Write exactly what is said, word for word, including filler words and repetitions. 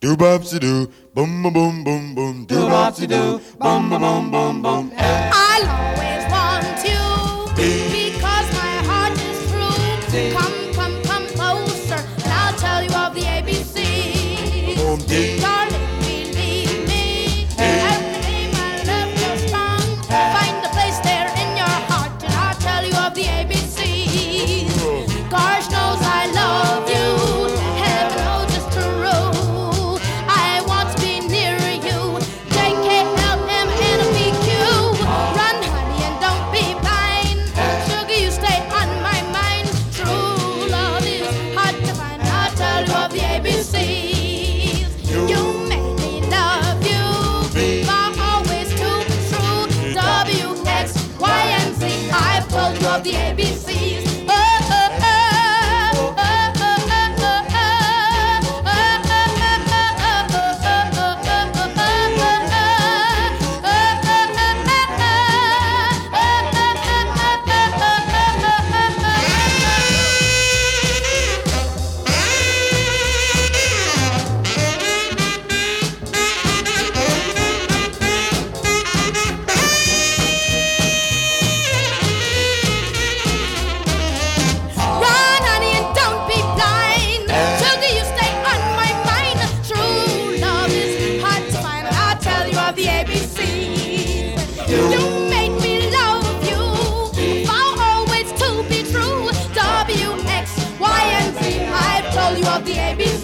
Do bopsy do, boom boom boom boom boom. Do bopsy do, boom boom boom boom boom. I'll always want you because my heart is true. Come, come, come closer, and I'll tell you of the A B Cs. Boom dee. Darling, believe me, every day my love grows strong. Find a place there in your heart, and I'll tell you of the A B Cs. Gosh knows I love you. Heaven knows it's true. I want to be near you. J K L M N O P Q. Run, honey, and don't be blind. Sugar, you stay on my mind. True love is hard to find. I'll tell you of the A B Cs. You make me love you. Are always too true. W, X, Y, and Z. I've told you of the A B Cs. Oh, oh, oh, oh, oh, oh, Run, honey, and don't be blind. Sugar, you stay on my mind. True love is hard to find. I'll tell you of the A B Cs. You make me love you. Vow always to be true. W, X, Y, and Z. I've told you of the A B Cs.